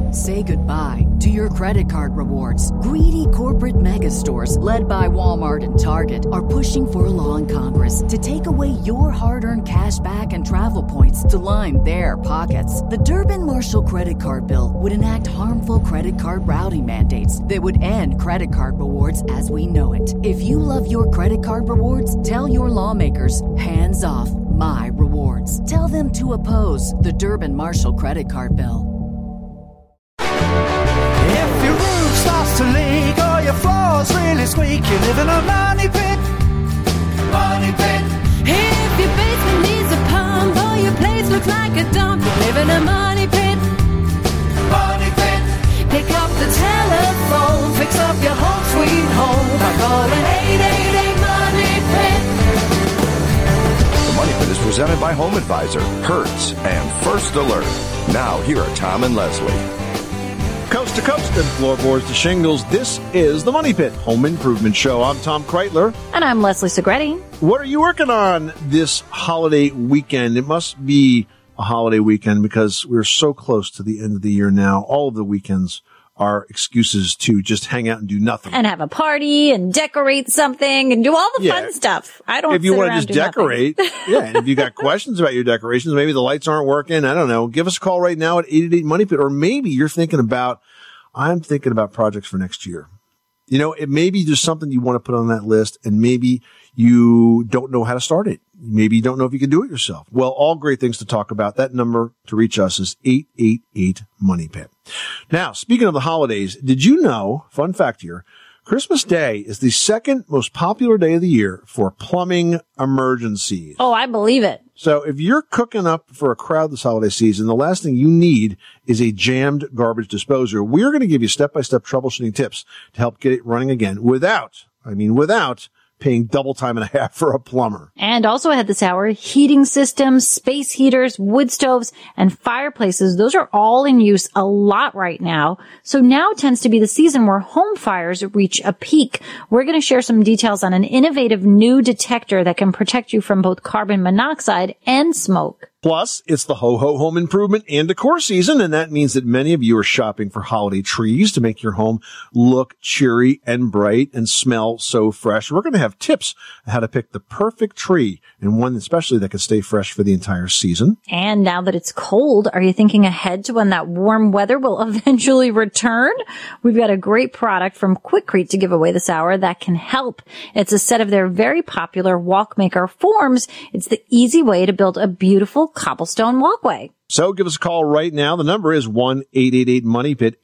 Say goodbye to your credit card rewards. Greedy corporate mega stores, led by Walmart and Target, are pushing for a law in Congress to take away your hard-earned cash back and travel points to line their pockets. The Durbin-Marshall credit card bill would enact harmful credit card routing mandates that would end credit card rewards as we know it. If you love your credit card rewards, tell your lawmakers, hands off my rewards. Tell them to oppose the Durbin-Marshall credit card bill. If your roof starts to leak or your floor's really squeak, you live in a money pit. Money pit. If your basement needs a pump or your place looks like a dump, you live in a money pit. Money pit. Pick up the telephone, fix up your home sweet home by calling 888 Money Pit. The Money Pit is presented by Home Advisor, Hertz, and First Alert. Now, here are Tom and Leslie. Coast to coast and floorboards to shingles, this is the Money Pit Home Improvement Show. I'm Tom Kreitler. And I'm Leslie Segretti. What are you working on this holiday weekend? It must be a holiday weekend because we're so close to the end of the year now. All of the weekends are excuses to just hang out and do nothing. And have a party and decorate something and do all the fun stuff. I don't. If you want to just decorate, and if you got questions about your decorations, maybe the lights aren't working, I don't know, give us a call right now at 888 Money Pit. Or maybe you're thinking about, I'm thinking about projects for next year. You know, it may be just something you want to put on that list, and maybe you don't know how to start it. Maybe you don't know if you can do it yourself. Well, all great things to talk about. That number to reach us is 888 Money Pit. Now, speaking of the holidays, did you know, fun fact here, Christmas Day is the second most popular day of the year for plumbing emergencies. Oh, I believe it. So if you're cooking up for a crowd this holiday season, the last thing you need is a jammed garbage disposer. We're going to give you step-by-step troubleshooting tips to help get it running again without paying double time and a half for a plumber. And also ahead this hour, heating systems, space heaters, wood stoves, and fireplaces. Those are all in use a lot right now. So now tends to be the season where home fires reach a peak. We're going to share some details on an innovative new detector that can protect you from both carbon monoxide and smoke. Plus, it's the ho-ho home improvement and decor season, and that means that many of you are shopping for holiday trees to make your home look cheery and bright and smell so fresh. We're going to have tips on how to pick the perfect tree, and one especially that can stay fresh for the entire season. And now that it's cold, are you thinking ahead to when that warm weather will eventually return? We've got a great product from Quikrete to give away this hour that can help. It's a set of their very popular Walkmaker forms. It's the easy way to build a beautiful cobblestone walkway. So give us a call right now. The number is 1-888-MONEY-PIT,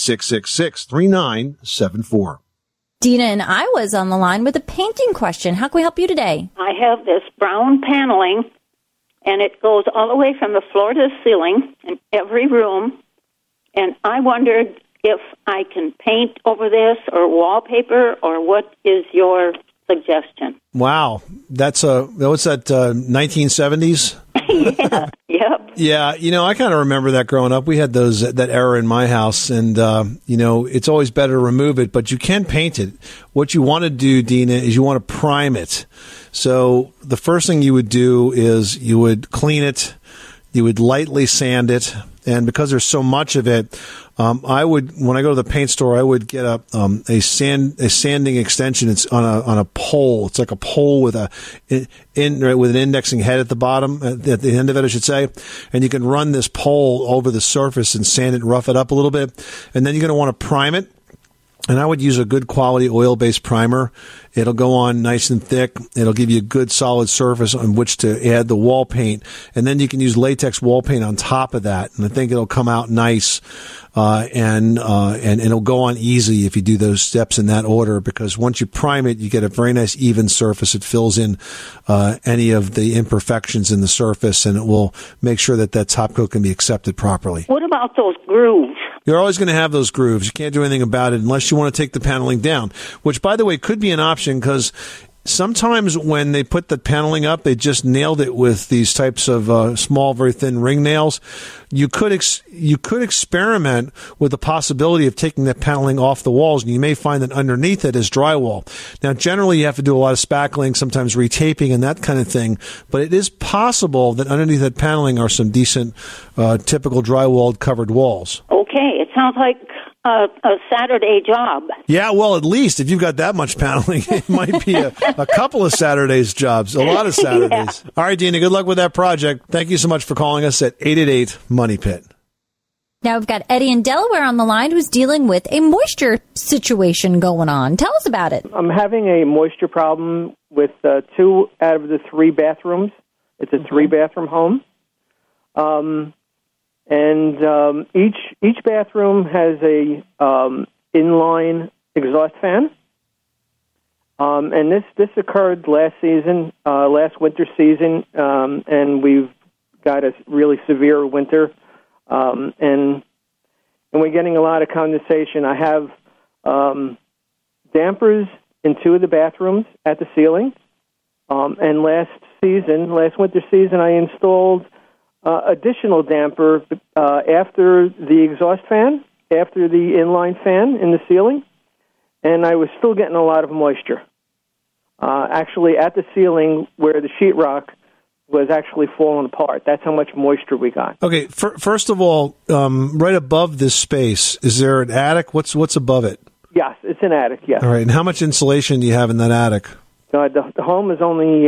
888-666-3974. Dina in Iowa is on the line with a painting question. How can we help you today? I have this brown paneling, and it goes all the way from the floor to the ceiling in every room, and I wondered if I can paint over this or wallpaper, or what is your suggestion? Wow. That's what's that, 1970s? Yeah, yep. Yeah, I kind of remember that growing up. We had that era in my house, and, it's always better to remove it, but you can paint it. What you want to do, Dina, is you want to prime it. So the first thing you would do is you would clean it, you would lightly sand it, and because there's so much of it, when I go to the paint store, I would get a sanding extension. It's on a pole. It's like a pole with with an indexing head at the bottom, at the end of it, I should say. And you can run this pole over the surface and sand it, rough it up a little bit. And then you're going to want to prime it. And I would use a good quality oil-based primer. It'll go on nice and thick. It'll give you a good solid surface on which to add the wall paint. And then you can use latex wall paint on top of that. And I think it'll come out nice. And it'll go on easy if you do those steps in that order, because once you prime it, you get a very nice even surface. It fills in any of the imperfections in the surface, and it will make sure that top coat can be accepted properly. What about those grooves? You're always going to have those grooves. You can't do anything about it unless you want to take the paneling down, which, by the way, could be an option, because sometimes when they put the paneling up, they just nailed it with these types of small, very thin ring nails. You could experiment with the possibility of taking that paneling off the walls, and you may find that underneath it is drywall. Now, generally, you have to do a lot of spackling, sometimes retaping and that kind of thing, but it is possible that underneath that paneling are some decent, typical drywalled covered walls. Okay. Okay, it sounds like a Saturday job. Yeah, well, at least if you've got that much paneling, it might be a couple of Saturdays jobs, a lot of Saturdays. Yeah. All right, Dina, good luck with that project. Thank you so much for calling us at 888-MONEY-PIT. Now we've got Eddie in Delaware on the line who's dealing with a moisture situation going on. Tell us about it. I'm having a moisture problem with 2 out of the 3 bathrooms. It's a 3-bathroom home. Each bathroom has a inline exhaust fan. And this occurred last winter season, and we've got a really severe winter. And we're getting a lot of condensation. I have dampers in 2 of the bathrooms at the ceiling. And last winter season, I installed additional damper after the exhaust fan, after the inline fan in the ceiling, and I was still getting a lot of moisture. Actually, at the ceiling where the sheetrock was actually falling apart. That's how much moisture we got. Okay, first of all, right above this space, is there an attic? What's above it? Yes, it's an attic, yes. All right, and how much insulation do you have in that attic? The home is only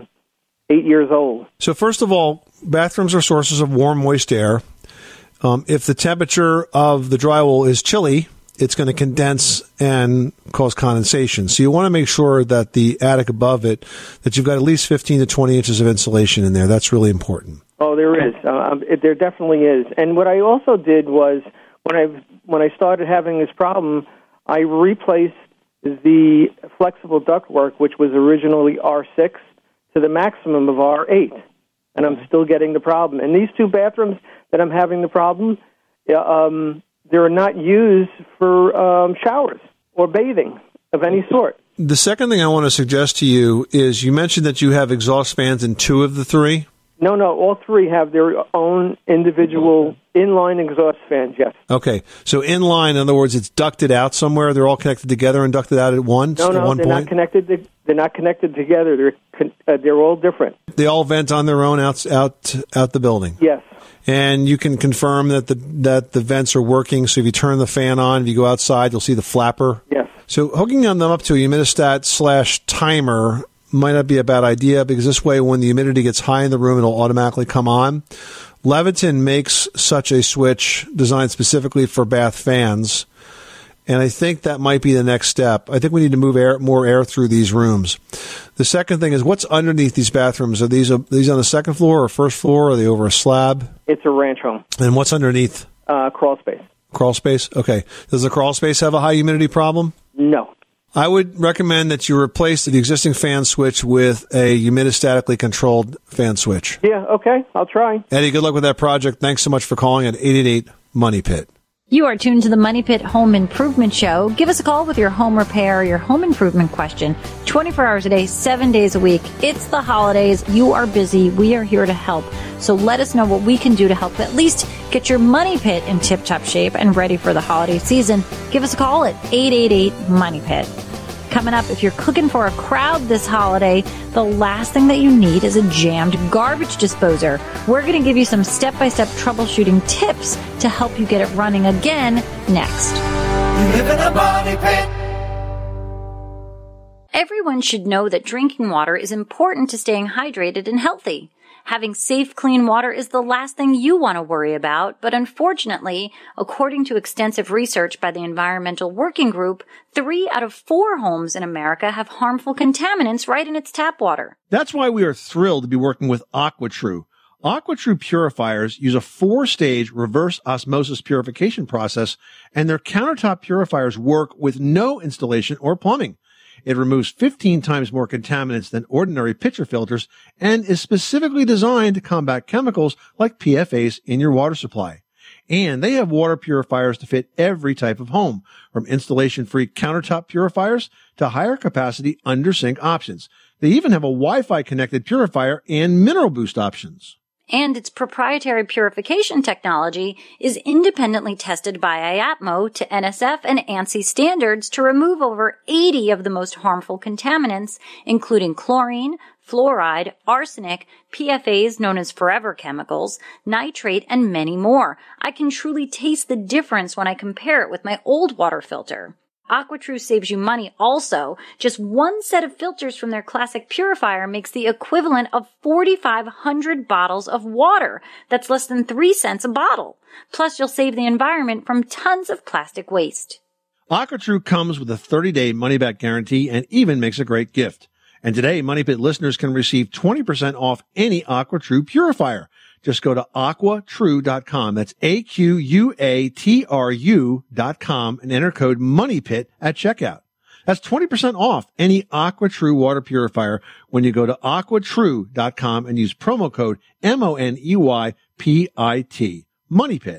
8 years old. So first of all, bathrooms are sources of warm, moist air. If the temperature of the drywall is chilly, it's going to condense and cause condensation. So you want to make sure that the attic above it, that you've got at least 15 to 20 inches of insulation in there. That's really important. Oh, there is. There definitely is. And what I also did was, when I started having this problem, I replaced the flexible ductwork, which was originally R6, to the maximum of R8. And I'm still getting the problem. And these 2 bathrooms that I'm having the problem, they're not used for showers or bathing of any sort. The second thing I want to suggest to you is you mentioned that you have exhaust fans in 2 of the 3. No, all 3 have their own individual inline exhaust fans, yes. Okay, so inline, in other words, it's ducted out somewhere. They're all connected together and ducted out at one No, one they're point? not connected. They're not connected together. They're all different. They all vent on their own out the building. Yes. And you can confirm that the vents are working. So if you turn the fan on, if you go outside, you'll see the flapper. Yes. So hooking them up to a humidistat/timer might not be a bad idea, because this way, when the humidity gets high in the room, it'll automatically come on. Leviton makes such a switch designed specifically for bath fans, and I think that might be the next step. I think we need to move more air through these rooms. The second thing is, what's underneath these bathrooms? Are these on the second floor or first floor? Are they over a slab? It's a ranch home. And what's underneath? Crawl space. Crawl space? Okay. Does the crawl space have a high humidity problem? No. I would recommend that you replace the existing fan switch with a humidistatically controlled fan switch. Yeah, okay. I'll try. Eddie, good luck with that project. Thanks so much for calling at 888-MONEY-PIT. You are tuned to the Money Pit Home Improvement Show. Give us a call with your home repair or your home improvement question. 24 hours a day, 7 days a week. It's the holidays. You are busy. We are here to help. So let us know what we can do to help at least get your money pit in tip-top shape and ready for the holiday season. Give us a call at 888-MONEY-PIT. Coming up, if you're cooking for a crowd this holiday, the last thing that you need is a jammed garbage disposer. We're going to give you some step-by-step troubleshooting tips to help you get it running again next. You live in a money pit. Everyone should know that drinking water is important to staying hydrated and healthy. Having safe, clean water is the last thing you want to worry about, but unfortunately, according to extensive research by the Environmental Working Group, 3 out of 4 homes in America have harmful contaminants right in its tap water. That's why we are thrilled to be working with AquaTrue. AquaTrue purifiers use a 4-stage reverse osmosis purification process, and their countertop purifiers work with no installation or plumbing. It removes 15 times more contaminants than ordinary pitcher filters and is specifically designed to combat chemicals like PFAS in your water supply. And they have water purifiers to fit every type of home, from installation-free countertop purifiers to higher capacity under-sink options. They even have a Wi-Fi connected purifier and mineral boost options. And its proprietary purification technology is independently tested by IAPMO to NSF and ANSI standards to remove over 80 of the most harmful contaminants, including chlorine, fluoride, arsenic, PFAs known as forever chemicals, nitrate, and many more. I can truly taste the difference when I compare it with my old water filter. AquaTrue saves you money also. Just one set of filters from their classic purifier makes the equivalent of 4,500 bottles of water. That's less than 3 cents a bottle. Plus, you'll save the environment from tons of plastic waste. AquaTrue comes with a 30-day money-back guarantee and even makes a great gift. And today, Money Pit listeners can receive 20% off any AquaTrue purifier. Just go to AquaTrue.com. That's AQUATRU.com and enter code MONEYPIT at checkout. That's 20% off any AquaTrue water purifier when you go to AquaTrue.com and use promo code MONEYPIT. Money Pit.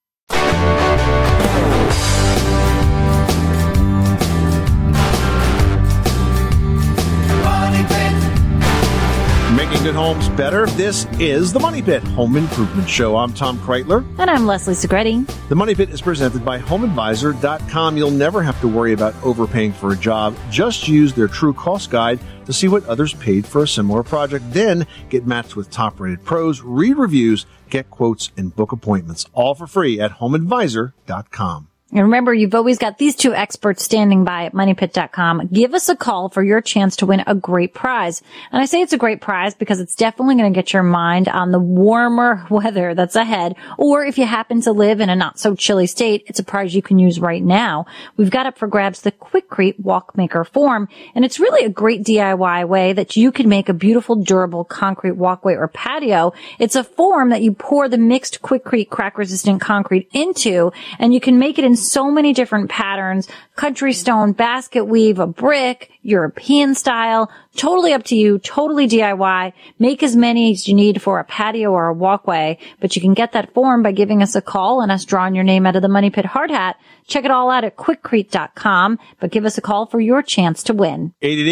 Making good homes better. This is the Money Pit Home Improvement Show. I'm Tom Kreitler. And I'm Leslie Segretti. The Money Pit is presented by HomeAdvisor.com. You'll never have to worry about overpaying for a job. Just use their True Cost Guide to see what others paid for a similar project. Then get matched with top-rated pros, read reviews, get quotes, and book appointments. All for free at HomeAdvisor.com. And remember, you've always got these two experts standing by at MoneyPit.com. Give us a call for your chance to win a great prize. And I say it's a great prize because it's definitely going to get your mind on the warmer weather that's ahead. Or if you happen to live in a not so chilly state, it's a prize you can use right now. We've got up for grabs the Quikrete Walk Maker Form. And it's really a great DIY way that you can make a beautiful, durable concrete walkway or patio. It's a form that you pour the mixed Quikrete crack-resistant concrete into, and you can make it in so many different patterns: country stone, basket weave, a brick, European style. Totally up to you, totally DIY. Make as many as you need for a patio or a walkway, but you can get that form by giving us a call and us drawing your name out of the Money Pit hard hat. Check it all out at Quikrete.com, but give us a call for your chance to win.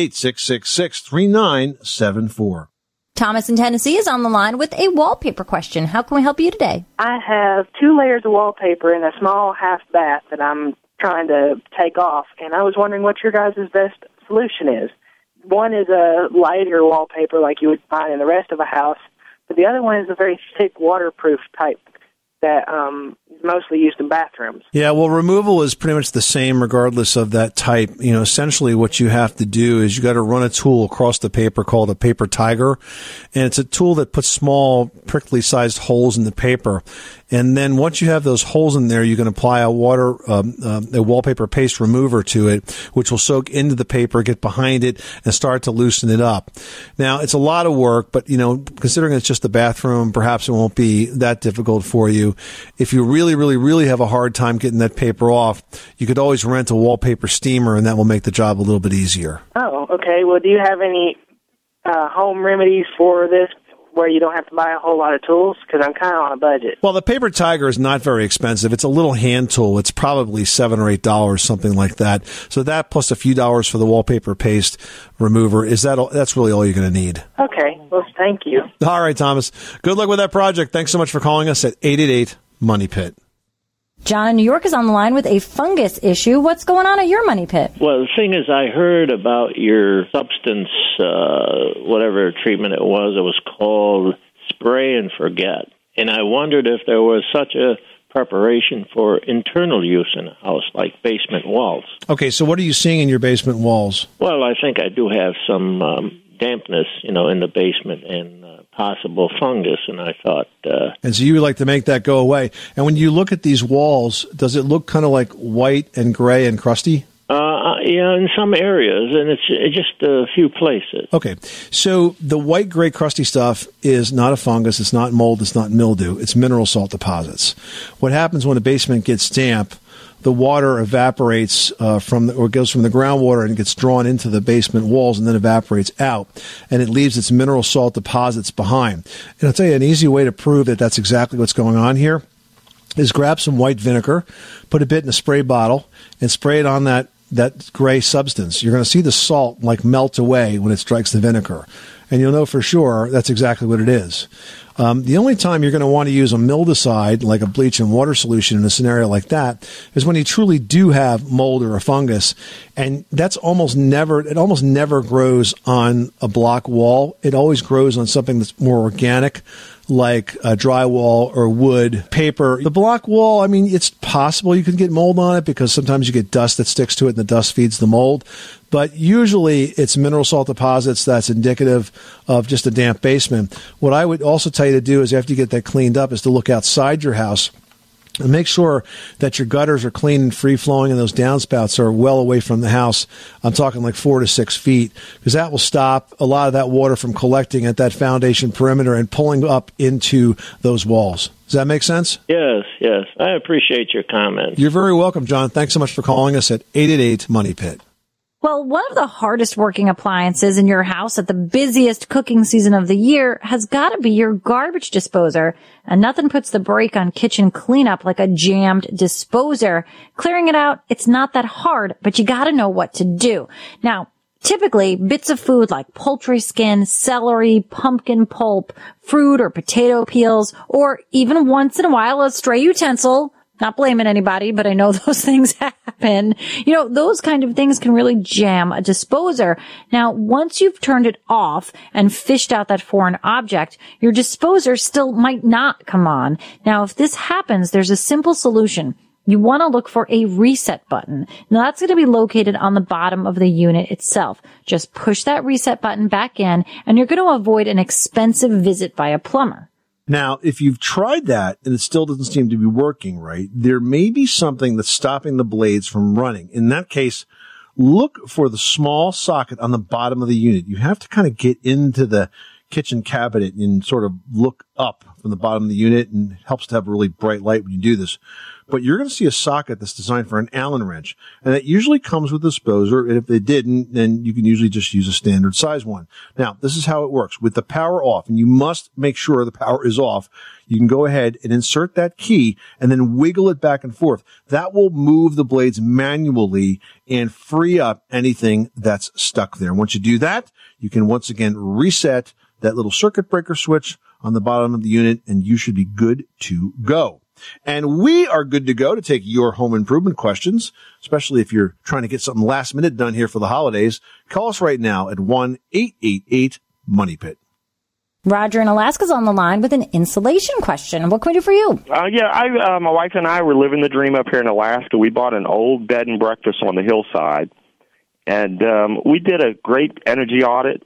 888-666-3974. Thomas in Tennessee is on the line with a wallpaper question. How can we help you today? I have 2 layers of wallpaper in a small half bath that I'm trying to take off, and I was wondering what your guys' best solution is. One is a lighter wallpaper like you would find in the rest of a house, but the other one is a very thick waterproof type that is mostly used in bathrooms. Yeah, well, removal is pretty much the same regardless of that type. You know, essentially what you have to do is you got to run a tool across the paper called a paper tiger, and it's a tool that puts small prickly-sized holes in the paper. And then once you have those holes in there, you can apply a wallpaper paste remover to it, which will soak into the paper, get behind it, and start to loosen it up. Now, it's a lot of work, but, you know, considering it's just the bathroom, perhaps it won't be that difficult for you. If you really, really, really have a hard time getting that paper off, you could always rent a wallpaper steamer, and that will make the job a little bit easier. Oh, okay. Well, do you have any home remedies for this, where you don't have to buy a whole lot of tools? Because I'm kind of on a budget. Well, the Paper Tiger is not very expensive. It's a little hand tool. It's probably $7 or $8, something like that. So that plus a few dollars for the wallpaper paste remover, that's really all you're going to need. Okay. Well, thank you. All right, Thomas. Good luck with that project. Thanks so much for calling us at 888-MONEY-PIT. John in New York is on the line with a fungus issue. What's going on at your Money Pit? Well, the thing is, I heard about your substance, whatever treatment it was called spray and forget. And I wondered if there was such a preparation for internal use in a house, like basement walls. Okay, so what are you seeing in your basement walls? Well, I think I do have some dampness, in the basement and possible fungus, and I thought... And so you would like to make that go away. And when you look at these walls, does it look kind of like white and gray and crusty? Yeah, in some areas, and it's just a few places. Okay, so the white, gray, crusty stuff is not a fungus, it's not mold, it's not mildew, it's mineral salt deposits. What happens when a basement gets damp, the water evaporates goes from the groundwater and gets drawn into the basement walls and then evaporates out, and it leaves its mineral salt deposits behind. And I'll tell you an easy way to prove that that's exactly what's going on here is grab some white vinegar, put a bit in a spray bottle, and spray it on that gray substance. You're going to see the salt melt away when it strikes the vinegar. And you'll know for sure that's exactly what it is. The only time you're going to want to use a mildicide, like a bleach and water solution in a scenario like that, is when you truly do have mold or a fungus. And that's almost never grows on a block wall. It always grows on something that's more organic, like drywall or wood, paper. The block wall, I mean, it's possible you can get mold on it because sometimes you get dust that sticks to it and the dust feeds the mold. But usually it's mineral salt deposits that's indicative of just a damp basement. What I would also tell you to do is after you get that cleaned up is to look outside your house and make sure that your gutters are clean and free-flowing and those downspouts are well away from the house. I'm talking like 4 to 6 feet, because that will stop a lot of that water from collecting at that foundation perimeter and pulling up into those walls. Does that make sense? Yes. I appreciate your comments. You're very welcome, John. Thanks so much for calling us at 888-MONEY-PIT. Well, one of the hardest working appliances in your house at the busiest cooking season of the year has got to be your garbage disposer. And nothing puts the brake on kitchen cleanup like a jammed disposer. Clearing it out, it's not that hard, but you got to know what to do. Now, typically, bits of food like poultry skin, celery, pumpkin pulp, fruit or potato peels, or even once in a while a stray utensil. Not blaming anybody, but I know those things happen. You know, those kind of things can really jam a disposer. Now, once you've turned it off and fished out that foreign object, your disposer still might not come on. Now, if this happens, there's a simple solution. You want to look for a reset button. Now, that's going to be located on the bottom of the unit itself. Just push that reset button back in, and you're going to avoid an expensive visit by a plumber. Now, if you've tried that and it still doesn't seem to be working right, there may be something that's stopping the blades from running. In that case, look for the small socket on the bottom of the unit. You have to kind of get into the kitchen cabinet and sort of look up from the bottom of the unit, and it helps to have a really bright light when you do this. But you're going to see a socket that's designed for an Allen wrench, and that usually comes with a disposer, and if they didn't, then you can usually just use a standard size one. Now, this is how it works. With the power off, and you must make sure the power is off, you can go ahead and insert that key and then wiggle it back and forth. That will move the blades manually and free up anything that's stuck there. Once you do that, you can once again reset that little circuit breaker switch on the bottom of the unit, and you should be good to go. And we are good to go to take your home improvement questions, especially if you're trying to get something last minute done here for the holidays. Call us right now at 1-888-MONEY-PIT. Roger in Alaska's on the line with an insulation question. What can we do for you? My wife and I were living the dream up here in Alaska. We bought an old bed and breakfast on the hillside, and we did a great energy audit.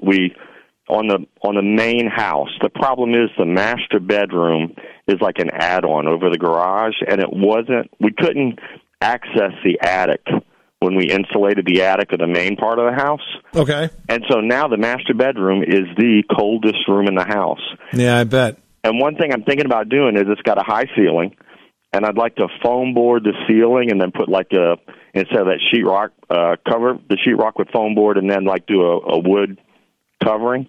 On the main house. The problem is the master bedroom is like an add-on over the garage, and we couldn't access the attic when we insulated the attic of the main part of the house. Okay. And so now the master bedroom is the coldest room in the house. Yeah, I bet. And one thing I'm thinking about doing is it's got a high ceiling, and I'd like to foam board the ceiling and then put instead of that sheetrock cover, the sheetrock with foam board, and then do a wood covering.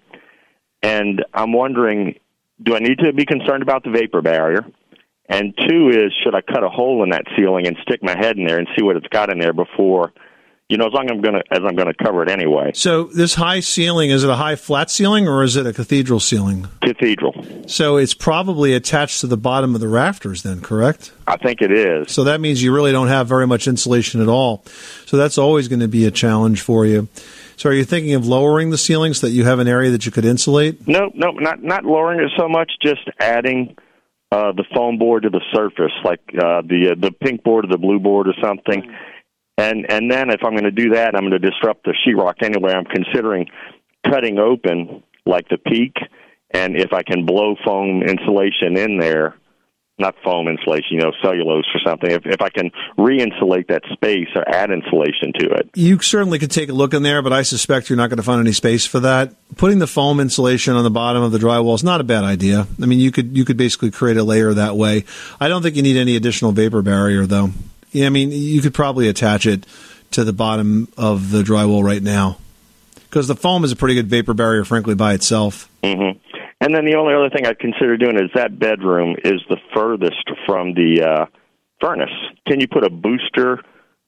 And I'm wondering, do I need to be concerned about the vapor barrier? And two is, should I cut a hole in that ceiling and stick my head in there and see what it's got in there before, as I'm going to cover it anyway. So this high ceiling, is it a high flat ceiling or is it a cathedral ceiling? Cathedral. So it's probably attached to the bottom of the rafters then, correct? I think it is. So that means you really don't have very much insulation at all. So that's always going to be a challenge for you. So are you thinking of lowering the ceiling so that you have an area that you could insulate? No, not lowering it so much, just adding the foam board to the surface, like the pink board or the blue board or something. And then if I'm going to do that, I'm going to disrupt the sheetrock anyway. I'm considering cutting open, like the peak, and if I can blow foam insulation in there, not foam insulation, cellulose or something. If I can re-insulate that space or add insulation to it. You certainly could take a look in there, but I suspect you're not going to find any space for that. Putting the foam insulation on the bottom of the drywall is not a bad idea. I mean, you could basically create a layer that way. I don't think you need any additional vapor barrier, though. Yeah, I mean, you could probably attach it to the bottom of the drywall right now, because the foam is a pretty good vapor barrier, frankly, by itself. Mm-hmm. And then the only other thing I'd consider doing is that bedroom is the furthest from the furnace. Can you put a booster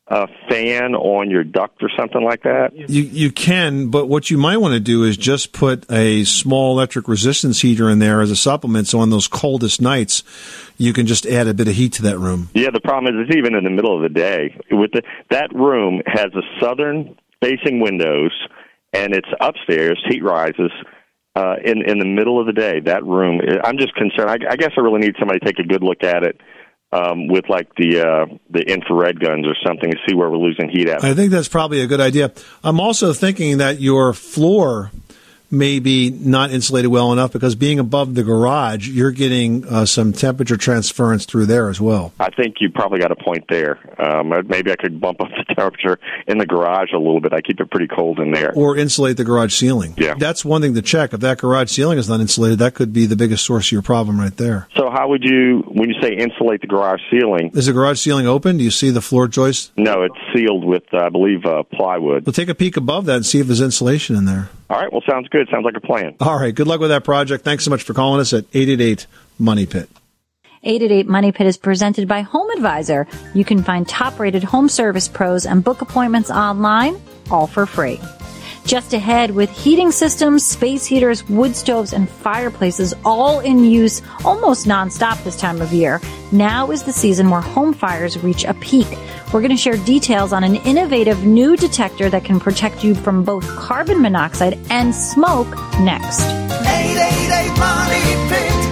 a fan on your duct or something like that? You can, but what you might want to do is just put a small electric resistance heater in there as a supplement, so on those coldest nights, you can just add a bit of heat to that room. Yeah, the problem is it's even in the middle of the day. That room has a southern-facing windows, and it's upstairs, heat rises. In the middle of the day, that room, I'm just concerned. I guess I really need somebody to take a good look at it. With like the infrared guns or something to see where we're losing heat at. I think that's probably a good idea. I'm also thinking that your floor may be not insulated well enough because being above the garage, you're getting some temperature transference through there as well. I think you probably got a point there. Maybe I could bump up the temperature in the garage a little bit. I keep it pretty cold in there. Or insulate the garage ceiling. Yeah. That's one thing to check. If that garage ceiling is not insulated, that could be the biggest source of your problem right there. So how would you, when you say insulate the garage ceiling? Is the garage ceiling open? Do you see the floor joist? No, it's sealed with, I believe, plywood. Well, take a peek above that and see if there's insulation in there. All right, well, sounds good. Sounds like a plan. All right, good luck with that project. Thanks so much for calling us at 888-MONEY-PIT. 888-MONEY-PIT is presented by Home Advisor. You can find top-rated home service pros and book appointments online, all for free. Just ahead, with heating systems, space heaters, wood stoves, and fireplaces all in use almost nonstop this time of year, now is the season where home fires reach a peak. We're going to share details on an innovative new detector that can protect you from both carbon monoxide and smoke next. 888-MONEY-PIT.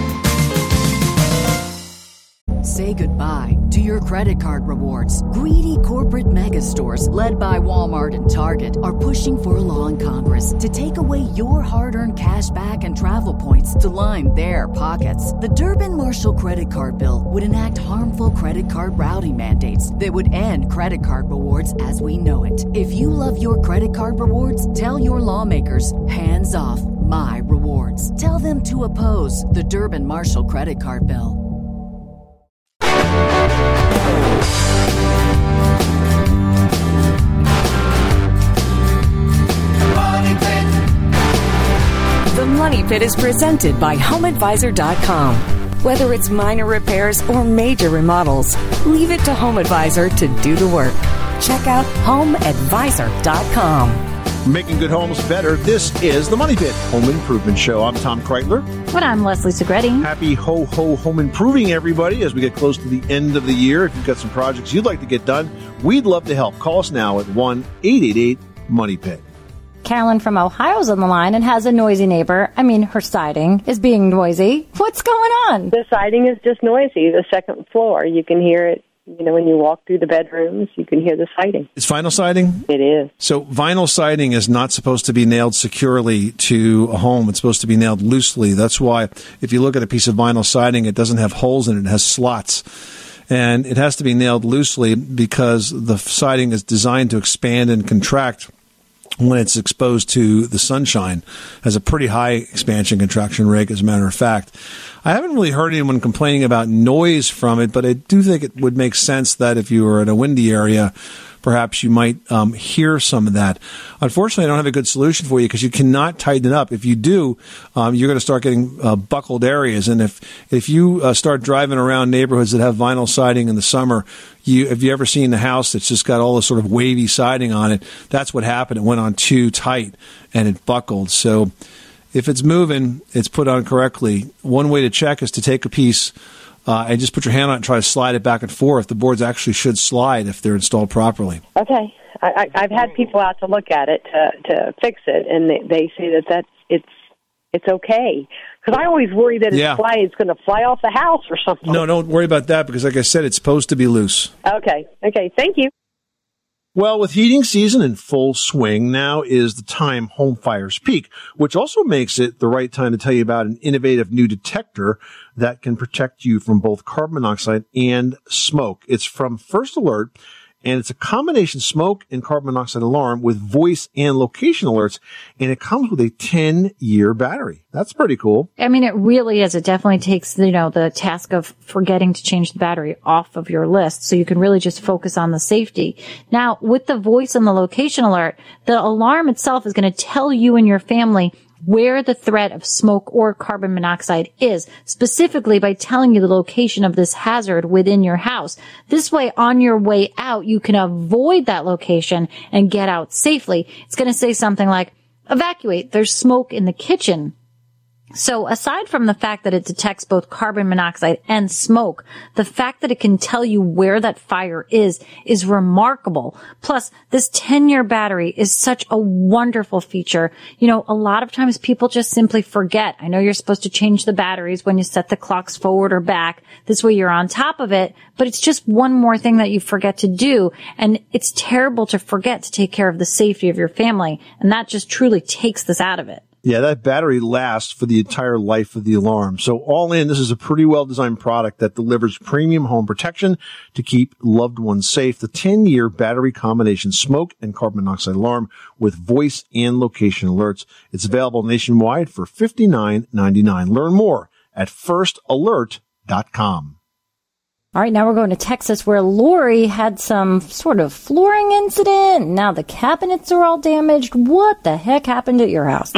Say goodbye to your credit card rewards. Greedy corporate mega stores, led by Walmart and Target, are pushing for a law in Congress to take away your hard-earned cash back and travel points to line their pockets. The Durbin-Marshall credit card bill would enact harmful credit card routing mandates that would end credit card rewards as we know it. If you love your credit card rewards, tell your lawmakers, hands off my rewards. Tell them to oppose the Durbin-Marshall credit card bill. The Money Pit is presented by HomeAdvisor.com. Whether it's minor repairs or major remodels, leave it to Home Advisor to do the work. Check out HomeAdvisor.com. Making good homes better. This is the Money Pit Home Improvement Show. I'm Tom Kreitler. And I'm Leslie Segretti. Happy ho-ho home improving, everybody, as we get close to the end of the year. If you've got some projects you'd like to get done, we'd love to help. Call us now at 1-888-MONEY-PIT. Carolyn from Ohio's on the line and has a noisy neighbor. I mean, her siding is being noisy. What's going on? The siding is just noisy. The second floor, you can hear it. You know, when you walk through the bedrooms, you can hear the siding. It's vinyl siding? It is. So vinyl siding is not supposed to be nailed securely to a home. It's supposed to be nailed loosely. That's why if you look at a piece of vinyl siding, it doesn't have holes in it. It has slots. And it has to be nailed loosely because the siding is designed to expand and contract when it's exposed to the sunshine. Has a pretty high expansion contraction rate, as a matter of fact. I haven't really heard anyone complaining about noise from it, but I do think it would make sense that if you were in a windy area, perhaps you might hear some of that. Unfortunately, I don't have a good solution for you because you cannot tighten it up. If you do, you're going to start getting buckled areas. And if you start driving around neighborhoods that have vinyl siding in the summer, have you ever seen a house that's just got all this sort of wavy siding on it? That's what happened. It went on too tight and it buckled. So if it's moving, it's put on correctly. One way to check is to take a piece and just put your hand on it and try to slide it back and forth. The boards actually should slide if they're installed properly. Okay. I've had people out to look at it to fix it, and they say that it's okay. Because I always worry that it's going to fly off the house or something. No, don't worry about that because, like I said, it's supposed to be loose. Okay. Thank you. Well, with heating season in full swing, now is the time home fires peak, which also makes it the right time to tell you about an innovative new detector that can protect you from both carbon monoxide and smoke. It's from First Alert, and it's a combination smoke and carbon monoxide alarm with voice and location alerts, and it comes with a 10-year battery. That's pretty cool. I mean, it really is. It definitely takes, the task of forgetting to change the battery off of your list, so you can really just focus on the safety. Now, with the voice and the location alert, the alarm itself is going to tell you and your family where the threat of smoke or carbon monoxide is, specifically by telling you the location of this hazard within your house. This way, on your way out, you can avoid that location and get out safely. It's going to say something like, evacuate, there's smoke in the kitchen. So aside from the fact that it detects both carbon monoxide and smoke, the fact that it can tell you where that fire is remarkable. Plus, this 10-year battery is such a wonderful feature. You know, a lot of times people just simply forget. I know you're supposed to change the batteries when you set the clocks forward or back. This way you're on top of it, but it's just one more thing that you forget to do. And it's terrible to forget to take care of the safety of your family. And that just truly takes this out of it. Yeah, that battery lasts for the entire life of the alarm. So all in, this is a pretty well-designed product that delivers premium home protection to keep loved ones safe. The 10-year battery combination smoke and carbon monoxide alarm with voice and location alerts. It's available nationwide for $59.99. Learn more at firstalert.com. All right, now we're going to Texas where Lori had some sort of flooring incident. Now the cabinets are all damaged. What the heck happened at your house?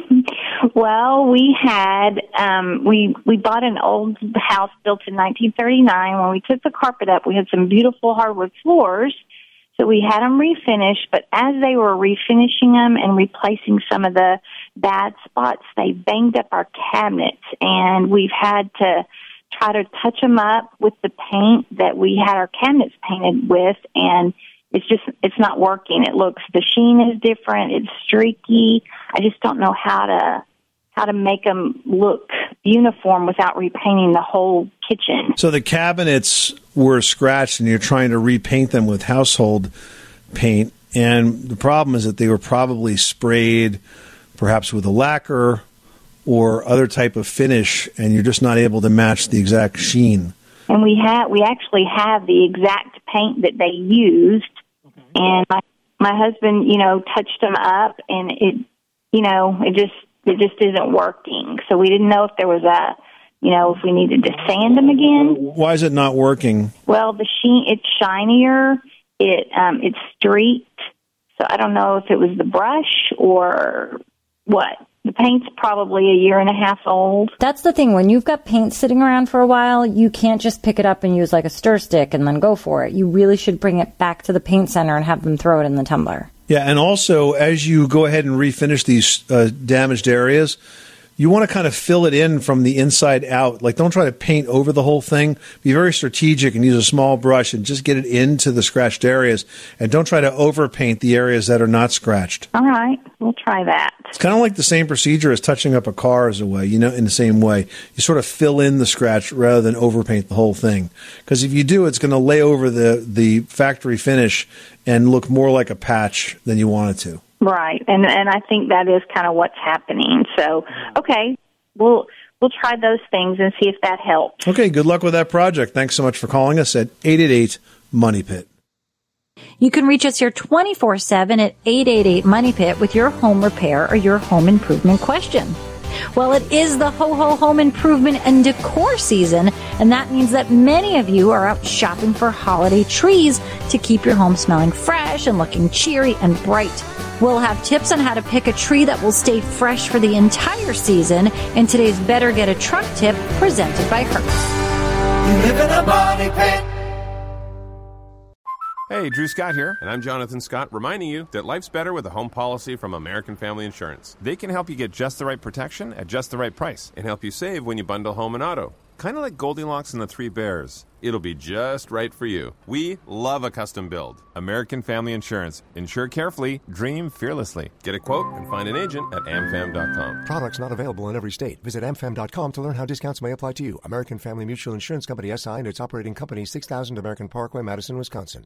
Well, we had, we bought an old house built in 1939. When we took the carpet up, we had some beautiful hardwood floors. So we had them refinished, but as they were refinishing them and replacing some of the bad spots, they banged up our cabinets, and we've had to try to touch them up with the paint that we had our cabinets painted with, and it's not working. The sheen is different. It's streaky. I just don't know how to make them look uniform without repainting the whole kitchen. So the cabinets were scratched and you're trying to repaint them with household paint, and the problem is that they were probably sprayed perhaps with a lacquer or other type of finish, and you're just not able to match the exact sheen. And we actually have the exact paint that they used, and my husband, touched them up, and it just isn't working. So we didn't know if there was if we needed to sand them again. Why is it not working? Well, the sheen, it's shinier, it's streaked, so I don't know if it was the brush or what. The paint's probably a year and a half old. That's the thing. When you've got paint sitting around for a while, you can't just pick it up and use like a stir stick and then go for it. You really should bring it back to the paint center and have them throw it in the tumbler. Yeah, and also as you go ahead and refinish these damaged areas, you want to kind of fill it in from the inside out. Like, don't try to paint over the whole thing. Be very strategic and use a small brush and just get it into the scratched areas. And don't try to overpaint the areas that are not scratched. All right, we'll try that. It's kind of like the same procedure as touching up a car as a way, in the same way. You sort of fill in the scratch rather than overpaint the whole thing. Because if you do, it's going to lay over the factory finish and look more like a patch than you want it to. Right, and I think that is kind of what's happening. So, okay, we'll try those things and see if that helps. Okay, good luck with that project. Thanks so much for calling us at 888-MONEY-PIT. You can reach us here 24/7 at 888-MONEY-PIT with your home repair or your home improvement question. Well, it is the Ho-Ho home improvement and decor season, and that means that many of you are out shopping for holiday trees to keep your home smelling fresh and looking cheery and bright. We'll have tips on how to pick a tree that will stay fresh for the entire season in today's Better Get a Truck tip presented by Hertz. You live in a money pit. Hey, Drew Scott here, and I'm Jonathan Scott, reminding you that life's better with a home policy from American Family Insurance. They can help you get just the right protection at just the right price and help you save when you bundle home and auto. Kind of like Goldilocks and the Three Bears. It'll be just right for you. We love a custom build. American Family Insurance. Insure carefully, dream fearlessly. Get a quote and find an agent at amfam.com. Products not available in every state. Visit amfam.com to learn how discounts may apply to you. American Family Mutual Insurance Company, SI, and its operating company, 6000 American Parkway, Madison, Wisconsin.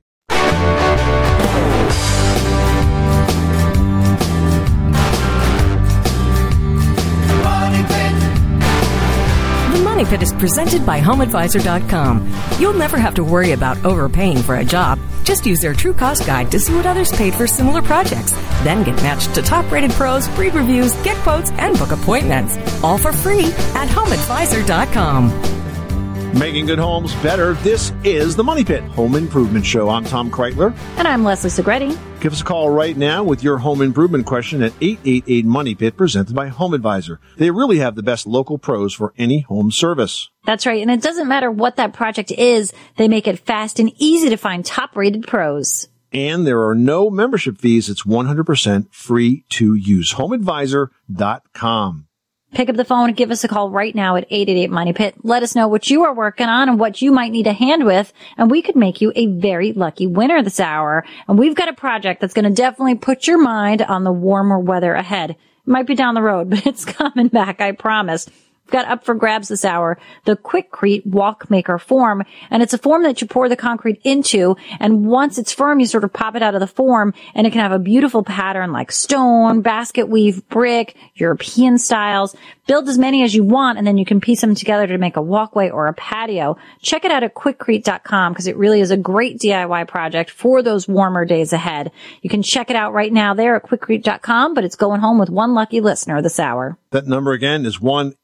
The Money Pit is presented by HomeAdvisor.com. You'll never have to worry about overpaying for a job. Just use their True Cost Guide to see what others paid for similar projects. Then get matched to top-rated pros, read reviews, get quotes, and book appointments. All for free at HomeAdvisor.com. Making good homes better. This is the Money Pit Home Improvement Show. I'm Tom Kreitler. And I'm Leslie Segretti. Give us a call right now with your home improvement question at 888-MONEY-PIT, presented by Home Advisor. They really have the best local pros for any home service. That's right. And it doesn't matter what that project is. They make it fast and easy to find top-rated pros. And there are no membership fees. It's 100% free to use. HomeAdvisor.com. Pick up the phone and give us a call right now at 888-MONEY-PIT. Let us know what you are working on and what you might need a hand with, and we could make you a very lucky winner this hour. And we've got a project that's going to definitely put your mind on the warmer weather ahead. It might be down the road, but it's coming back, I promise. Got up for grabs this hour, the Quikrete Walk Maker form. And it's a form that you pour the concrete into. And once it's firm, you sort of pop it out of the form, and it can have a beautiful pattern like stone, basket weave, brick, European styles. Build as many as you want, and then you can piece them together to make a walkway or a patio. Check it out at Quikrete.com because it really is a great DIY project for those warmer days ahead. You can check it out right now there at Quikrete.com, but it's going home with one lucky listener this hour. That number again is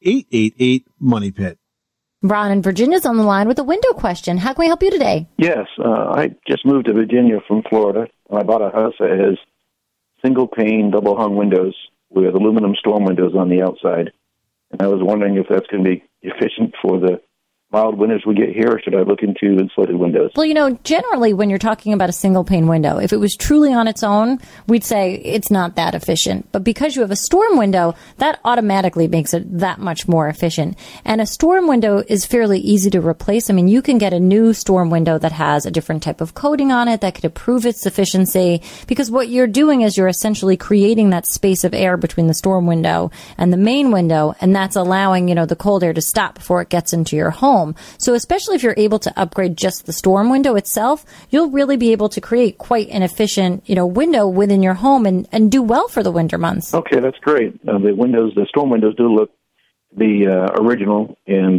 1-888-MONEY-PIT. Ron in Virginia's on the line with a window question. How can we help you today? Yes, I just moved to Virginia from Florida. I bought a house that has single-pane, double-hung windows with aluminum storm windows on the outside. And I was wondering if that's going to be efficient for the mild winters we get here, or should I look into insulated windows? Well, generally when you're talking about a single pane window, if it was truly on its own, we'd say it's not that efficient. But because you have a storm window, that automatically makes it that much more efficient. And a storm window is fairly easy to replace. I mean, you can get a new storm window that has a different type of coating on it that could improve its efficiency, because what you're doing is you're essentially creating that space of air between the storm window and the main window, and that's allowing, the cold air to stop before it gets into your home. So especially if you're able to upgrade just the storm window itself, you'll really be able to create quite an efficient, window within your home and do well for the winter months. Okay, that's great. The storm windows do look the original and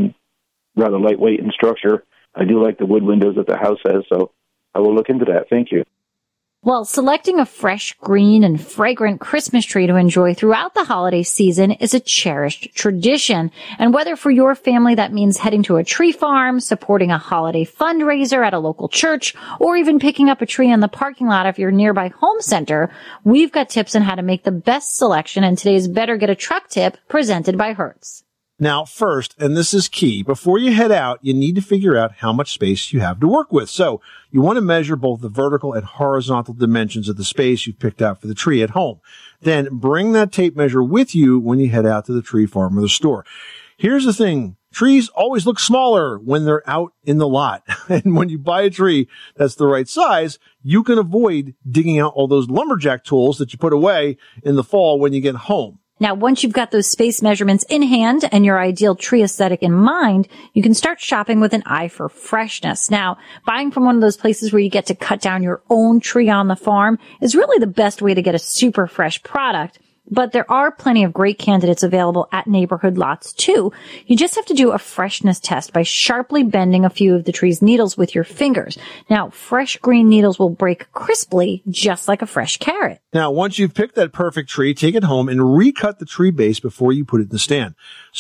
rather lightweight in structure. I do like the wood windows that the house has, so I will look into that. Thank you. Well, selecting a fresh, green, and fragrant Christmas tree to enjoy throughout the holiday season is a cherished tradition. And whether for your family that means heading to a tree farm, supporting a holiday fundraiser at a local church, or even picking up a tree in the parking lot of your nearby home center, we've got tips on how to make the best selection in today's Better Get a Truck tip presented by Hertz. Now, first, and this is key, before you head out, you need to figure out how much space you have to work with. So you want to measure both the vertical and horizontal dimensions of the space you've picked out for the tree at home. Then bring that tape measure with you when you head out to the tree farm or the store. Here's the thing. Trees always look smaller when they're out in the lot. And when you buy a tree that's the right size, you can avoid digging out all those lumberjack tools that you put away in the fall when you get home. Now, once you've got those space measurements in hand and your ideal tree aesthetic in mind, you can start shopping with an eye for freshness. Now, buying from one of those places where you get to cut down your own tree on the farm is really the best way to get a super fresh product. But there are plenty of great candidates available at neighborhood lots too. You just have to do a freshness test by sharply bending a few of the tree's needles with your fingers. Now, fresh green needles will break crisply, just like a fresh carrot. Now, once you've picked that perfect tree, take it home and recut the tree base before you put it in the stand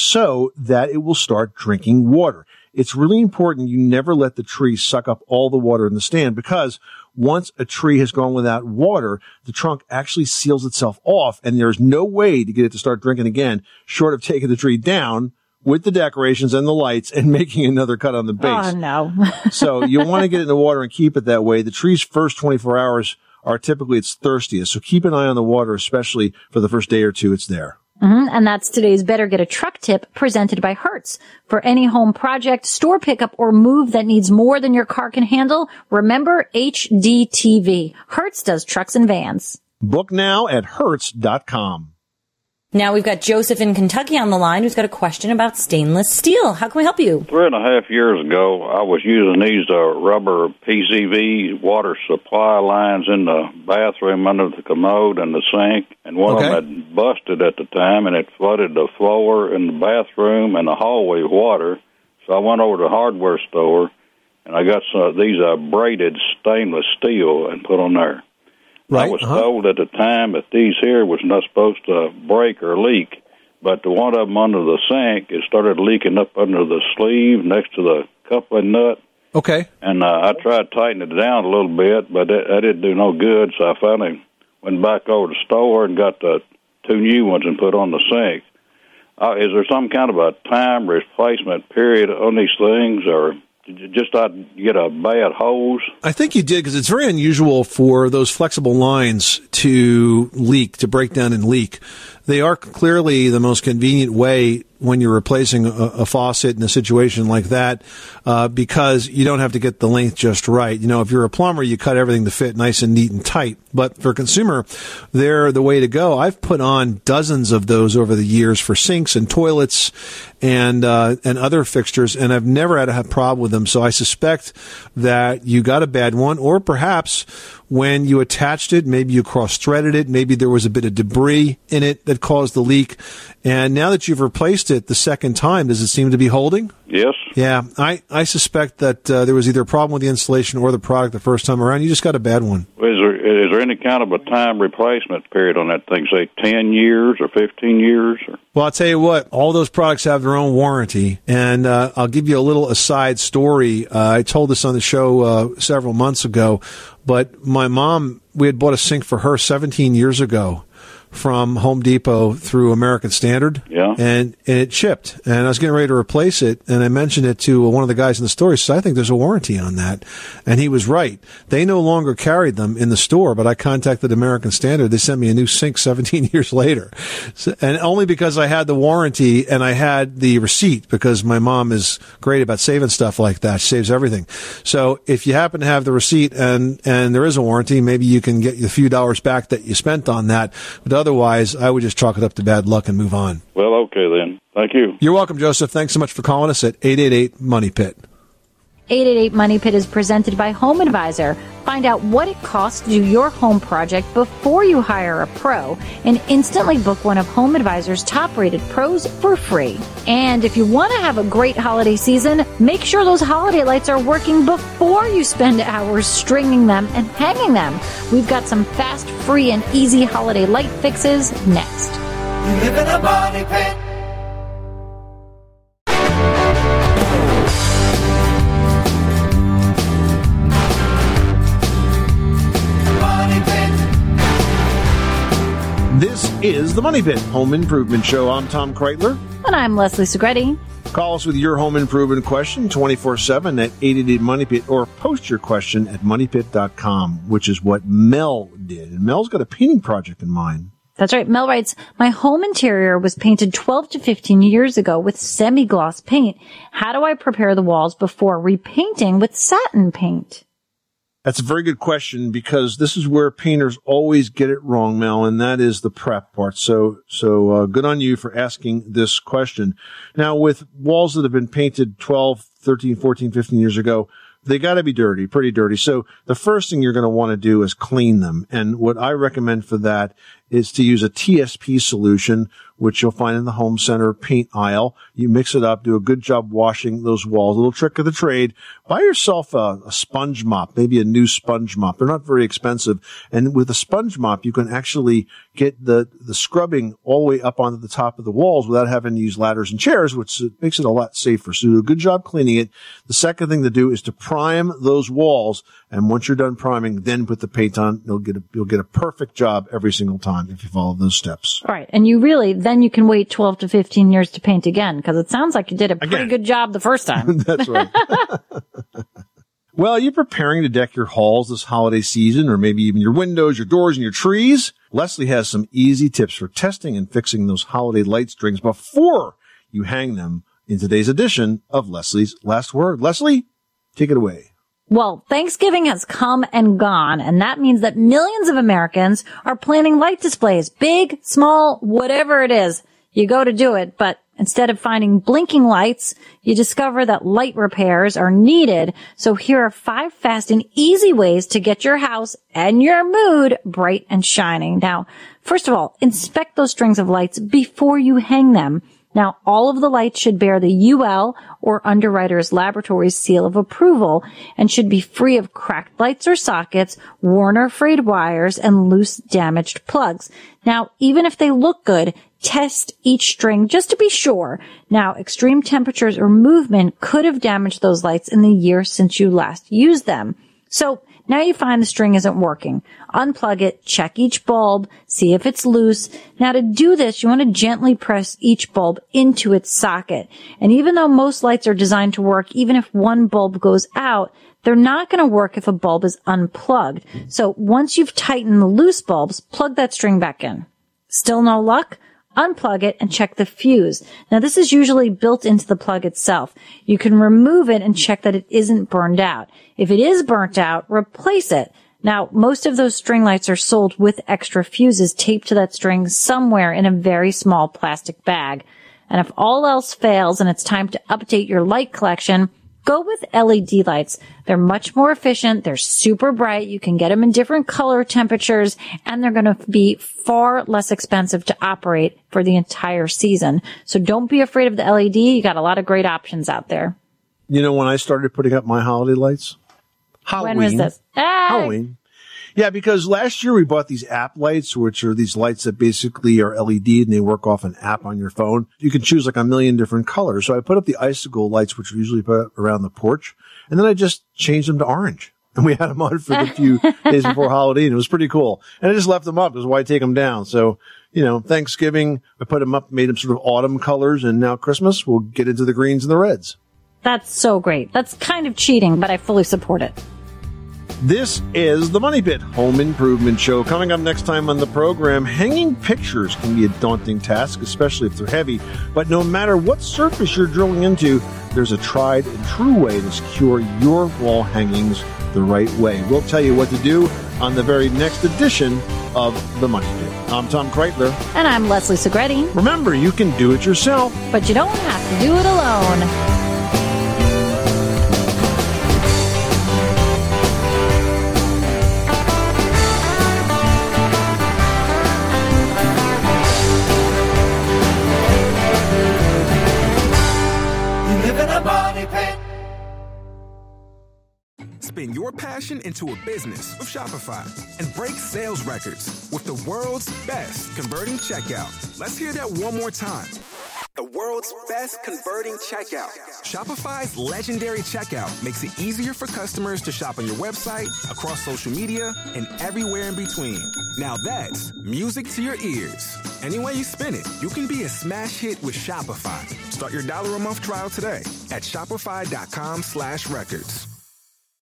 so that it will start drinking water. It's really important you never let the tree suck up all the water in the stand, because once a tree has gone without water, the trunk actually seals itself off, and there's no way to get it to start drinking again, short of taking the tree down with the decorations and the lights and making another cut on the base. Oh, no. So you want to get it in the water and keep it that way. The tree's first 24 hours are typically its thirstiest, so keep an eye on the water, especially for the first day or two it's there. And that's today's Better Get a Truck tip presented by Hertz. For any home project, store pickup, or move that needs more than your car can handle, remember HDTV. Hertz does trucks and vans. Book now at Hertz.com. Now we've got Joseph in Kentucky on the line who's got a question about stainless steel. How can we help you? 3.5 years ago, I was using these rubber PCV water supply lines in the bathroom under the commode and the sink, and one of them had busted at the time, and it flooded the floor in the bathroom and the hallway with water. So I went over to the hardware store, and I got these braided stainless steel and put on there. Right. I was told at the time that these here was not supposed to break or leak. but the one of them under the sink, it started leaking up under the sleeve next to the coupling nut. Okay. And I tried tightening it down a little bit, but that didn't do no good, so I finally went back over to the store and got the 2 new ones and put on the sink. Is there some kind of a time replacement period on these things, or did you just not get a bad hose? I think you did, because it's very unusual for those flexible lines to leak, to break down and leak. They are clearly the most convenient way when you're replacing a faucet in a situation like that, because you don't have to get the length just right. You know, if you're a plumber, you cut everything to fit nice and neat and tight. But for a consumer, they're the way to go. I've put on dozens of those over the years for sinks and toilets and other fixtures, and I've never had a problem with them. So I suspect that you got a bad one, or perhaps when you attached it, maybe you cross-threaded it, maybe there was a bit of debris in it that caused the leak. And now that you've replaced it the second time, does it seem to be holding? Yes. Yeah, I suspect that there was either a problem with the installation or the product the first time around. You just got a bad one. Is there any kind of a time replacement period on that thing, say 10 years or 15 years? Or? Well, I'll tell you what, all those products have their own warranty. And I'll give you a little aside story. I told this on the show several months ago, but my mom, we had bought a sink for her 17 years ago from Home Depot through American Standard. Yeah. And it shipped. And I was getting ready to replace it, and I mentioned it to one of the guys in the store. He said, I think there's a warranty on that. And he was right. They no longer carried them in the store, but I contacted American Standard. They sent me a new sink 17 years later. So, and only because I had the warranty and I had the receipt, because my mom is great about saving stuff like that. She saves everything. So if you happen to have the receipt and there is a warranty, maybe you can get the few dollars back that you spent on that. But otherwise, I would just chalk it up to bad luck and move on. Well, okay then. Thank you. You're welcome, Joseph. Thanks so much for calling us at 888-MONEY-PIT. 888-MONEY-PIT is presented by Home Advisor. Find out what it costs to do your home project before you hire a pro, and instantly book one of Home Advisor's top-rated pros for free. And if you want to have a great holiday season, make sure those holiday lights are working before you spend hours stringing them and hanging them. We've got some fast, free, and easy holiday light fixes next. You live in a money pit. This is the Money Pit Home Improvement Show. I'm Tom Kreitler. And I'm Leslie Segretti. Call us with your home improvement question 24/7 at 888-MONEY-PIT, or post your question at moneypit.com, which is what Mel did. And Mel's got a painting project in mind. That's right. Mel writes, my home interior was painted 12 to 15 years ago with semi-gloss paint. How do I prepare the walls before repainting with satin paint? That's a very good question, because this is where painters always get it wrong, Mel, and that is the prep part. So good on you for asking this question. Now, with walls that have been painted 12, 13, 14, 15 years ago, they got to be dirty, pretty dirty. So the first thing you're going to want to do is clean them. And what I recommend for that is to use a TSP solution, which you'll find in the home center paint aisle. You mix it up, do a good job washing those walls. A little trick of the trade. Buy yourself a sponge mop, maybe a new sponge mop. They're not very expensive. And with a sponge mop, you can actually get the scrubbing all the way up onto the top of the walls without having to use ladders and chairs, which makes it a lot safer. So do a good job cleaning it. The second thing to do is to prime those walls. And once you're done priming, then put the paint on. You'll get a perfect job every single time if you follow those steps. Right. And then you can wait 12 to 15 years to paint again, because it sounds like you did a pretty good job the first time. That's right. Well, are you preparing to deck your halls this holiday season, or maybe even your windows, your doors, and your trees? Leslie has some easy tips for testing and fixing those holiday light strings before you hang them in today's edition of Leslie's Last Word. Leslie, take it away. Well, Thanksgiving has come and gone, and that means that millions of Americans are planning light displays, big, small, whatever it is. You go to do it, but instead of finding blinking lights, you discover that light repairs are needed. So here are 5 fast and easy ways to get your house and your mood bright and shining. Now, first of all, inspect those strings of lights before you hang them. Now, all of the lights should bear the UL or Underwriters Laboratories seal of approval and should be free of cracked lights or sockets, worn or frayed wires, and loose damaged plugs. Now, even if they look good, Test each string just to be sure. Now, extreme temperatures or movement could have damaged those lights in the year since you last used them. So now you find the string isn't working. Unplug it, check each bulb, see if it's loose. Now to do this, you want to gently press each bulb into its socket. And even though most lights are designed to work, even if one bulb goes out, they're not going to work if a bulb is unplugged. So once you've tightened the loose bulbs, plug that string back in. Still no luck? Unplug it and check the fuse. Now this is usually built into the plug itself. You can remove it and check that it isn't burned out. If it is burnt out, replace it. Now, most of those string lights are sold with extra fuses taped to that string somewhere in a very small plastic bag. And if all else fails and it's time to update your light collection, go with LED lights. They're much more efficient. They're super bright. You can get them in different color temperatures, and they're going to be far less expensive to operate for the entire season. So don't be afraid of the LED. You got a lot of great options out there. You know, when I started putting up my holiday lights? Halloween. When was this? Halloween. Yeah, because last year we bought these app lights, which are these lights that basically are LED and they work off an app on your phone. You can choose like a million different colors. So I put up the icicle lights, which we usually put around the porch, and then I just changed them to orange. And we had them on for the few days before Halloween. It was pretty cool. And I just left them up. That's why I take them down. So, you know, Thanksgiving, I put them up, made them sort of autumn colors, and now Christmas, we'll get into the greens and the reds. That's so great. That's kind of cheating, but I fully support it. This is the Money Pit Home Improvement Show. Coming up next time on the program, hanging pictures can be a daunting task, especially if they're heavy. But no matter what surface you're drilling into, there's a tried and true way to secure your wall hangings the right way. We'll tell you what to do on the very next edition of the Money Pit. I'm Tom Kreitler. And I'm Leslie Segretti. Remember, you can do it yourself, but you don't have to do it alone. Spin your passion into a business with Shopify and break sales records with the world's best converting checkout. Let's hear that one more time. The world's best converting checkout. Shopify's legendary checkout makes it easier for customers to shop on your website, across social media, and everywhere in between. Now that's music to your ears. Any way you spin it, you can be a smash hit with Shopify. Start your $1 a month trial today at shopify.com/records.